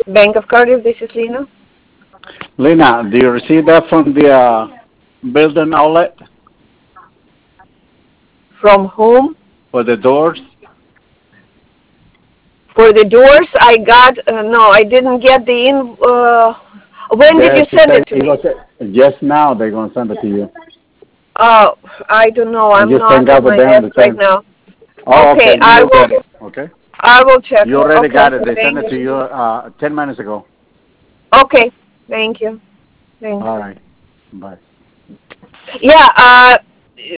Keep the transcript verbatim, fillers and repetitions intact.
Bank of Cardiff, this is Lena. Lena, do you receive that from the uh, building outlet From whom? for the doors? For the doors, I got, uh, no, I didn't get the in, uh, when did There, you she send said it to he me? goes, just now they're going to send it to you. Uh, I don't know, I I'm just not hang at out with my them on the desk right ten. now. Oh, Okay, okay, you I will will, get it, okay? I will check. You already Okay, got it. They sent thank it to you. you uh, ten minutes ago. Okay, thank you. Thanks. All right, bye. Yeah, uh,